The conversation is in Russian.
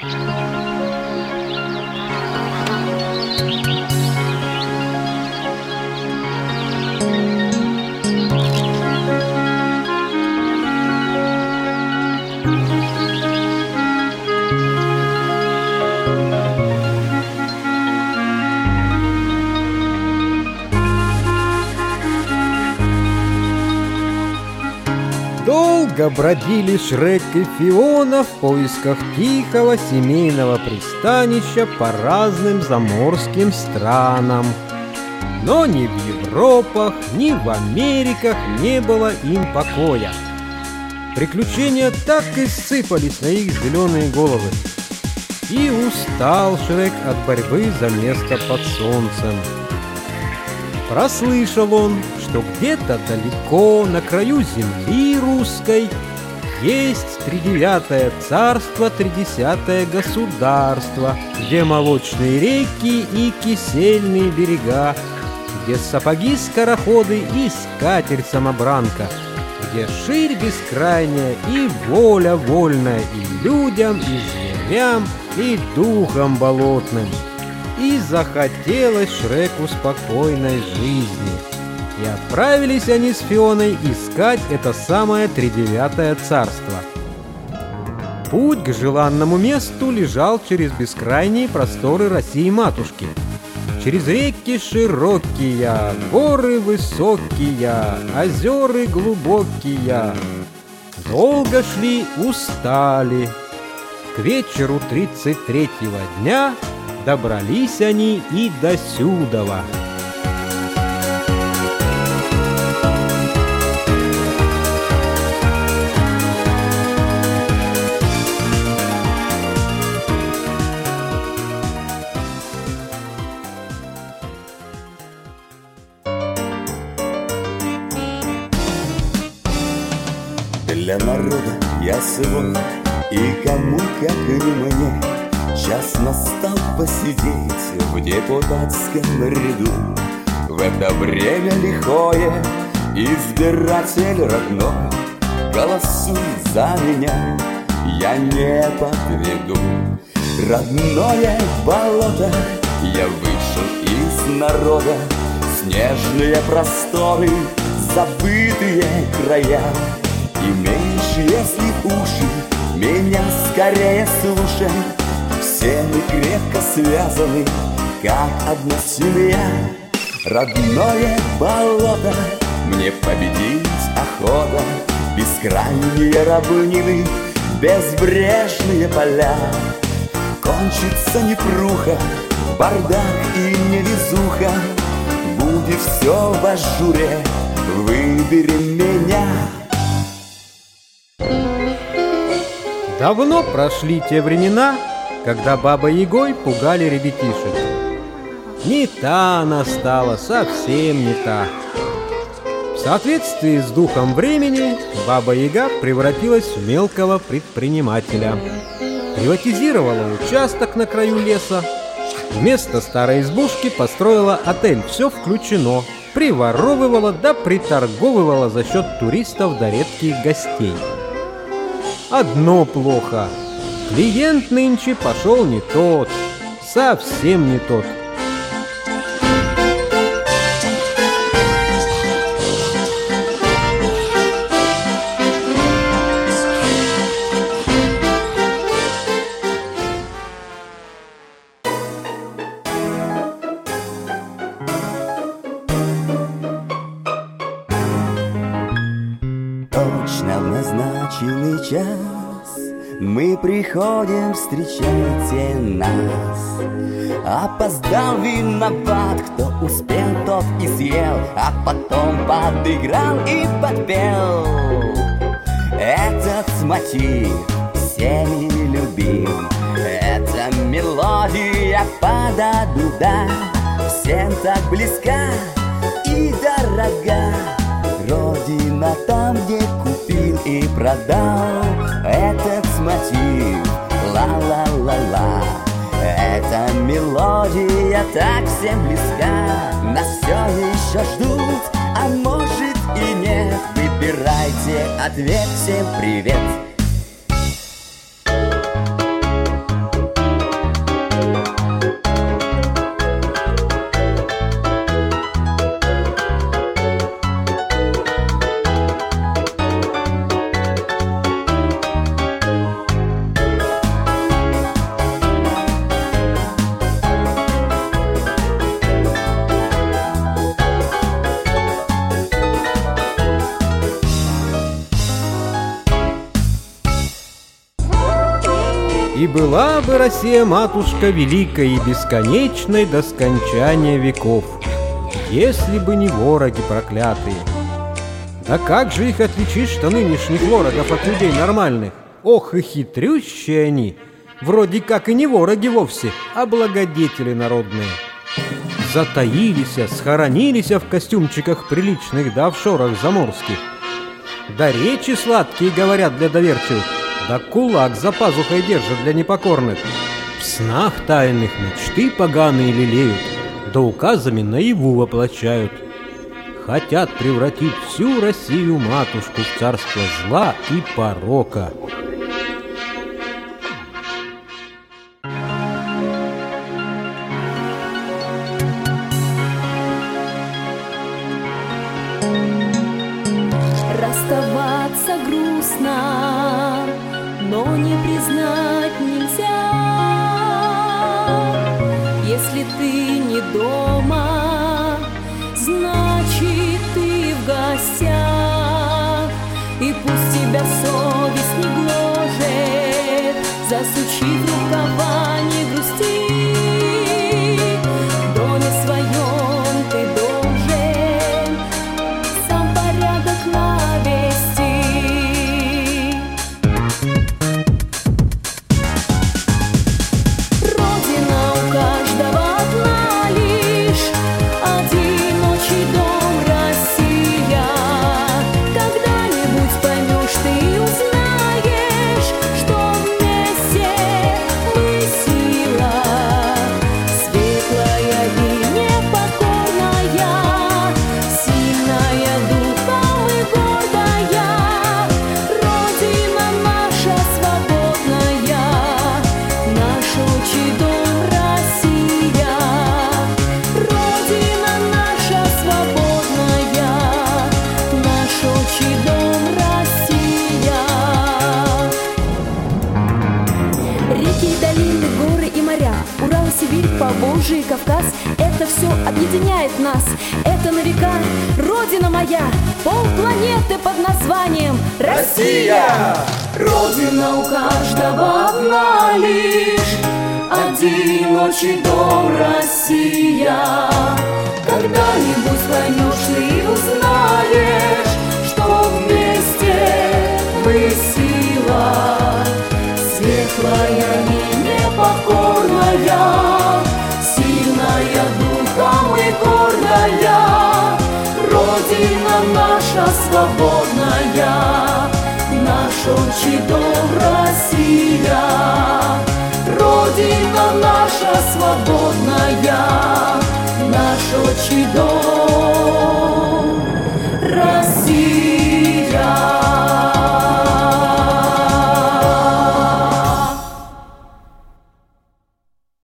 Долго бродили Шрек и Фиона в поисках тихого семейного пристанища по разным заморским странам. Но ни в Европах, ни в Америках не было им покоя. Приключения так и сыпались на их зеленые головы. И устал Шрек от борьбы за место под солнцем. Прослышал он, что где-то далеко, на краю земли русской, есть тридевятое царство, 30-е государство, где молочные реки и кисельные берега, где сапоги-скороходы и скатерть-самобранка, где ширь бескрайняя и воля вольная и людям, и зверям, и духом болотным. И захотелось Шреку спокойной жизни. И отправились они с Фионой искать это самое тридевятое царство. Путь к желанному месту лежал через бескрайние просторы России-матушки. Через реки широкие, горы высокие, озера глубокие. Долго шли, устали. К вечеру 33-го дня добрались они и до сюдова. Для народа я свой, и кому, как и мне, час настал посидеть в депутатском ряду. В это время лихое избиратель родной голосует за меня, я не подведу. Родное болото, я вышел из народа, снежные просторы, забытые края. Имеешь, если уши, меня скорее слушай, все мы крепко связаны, как одна семья. Родное болото, мне победить охота, бескрайние равнины, безбрежные поля. Кончится непруха, бардак и невезуха, будет все в ажуре, выбери меня. Давно прошли те времена, когда Бабой-Ягой пугали ребятишек. Не та она стала, совсем не та. В соответствии с духом времени Баба-Яга превратилась в мелкого предпринимателя. Приватизировала участок на краю леса. Вместо старой избушки построила отель «Все включено». Приворовывала да приторговывала за счет туристов да редких гостей. Одно плохо. Клиент нынче пошел не тот. Совсем не тот. Точно в назначенный час мы приходим, встречайте нас. Опоздал, виноват, кто успел, тот и съел, а потом подыграл и подпел. Этот мотив всеми любим, эта мелодия под дуда всем так близка и дорога. Родина там, где купил и продал этот мотив, ла-ла-ла-ла. Эта мелодия так всем близка, нас все еще ждут, а может и нет. Выбирайте ответ, всем привет. И была бы Россия, матушка, великой и бесконечной до скончания веков, если бы не вороги проклятые. Да как же их отличишь-то, нынешних ворогов, от людей нормальных? Ох и хитрющие они! Вроде как и не вороги вовсе, а благодетели народные. Затаились, схоронились в костюмчиках приличных да в шорах заморских. Да речи сладкие говорят для доверчивых, да кулак за пазухой держат для непокорных. В снах тайных мечты поганые лелеют, да указами наяву воплощают. Хотят превратить всю Россию, матушку, в царство зла и порока. Расставаться грустно, но не признать нельзя. Если ты не дома, значит ты в гостях. И пусть тебя совесть не гложет, засучив рукава, не грусти. В доме своем ты должен сам порядок навести. Родина у каждого одна лишь, одиночий дом Россия. Когда-нибудь поймешь ты и узнаешь, что вместе мы сила, светлая и непокорная, сильная духом и гордая. Родина наша свободная, наш отчий дом Россия. Родина наша свободная, наш отчий дом Россия. Реки, долины, горы и моря, Урал, Сибирь, Поволжье и Кавказ — это все объединяет нас. Это на века Родина моя, полпланеты под названием Россия. Родина у каждого одна лишь, одиночий дом Россия. Когда-нибудь поймешь ты и узнаешь, что вместе мы сила, светлая и непокорная, сильная духом и гордая. Родина наша свободная, наш отчий дом Россия. Родина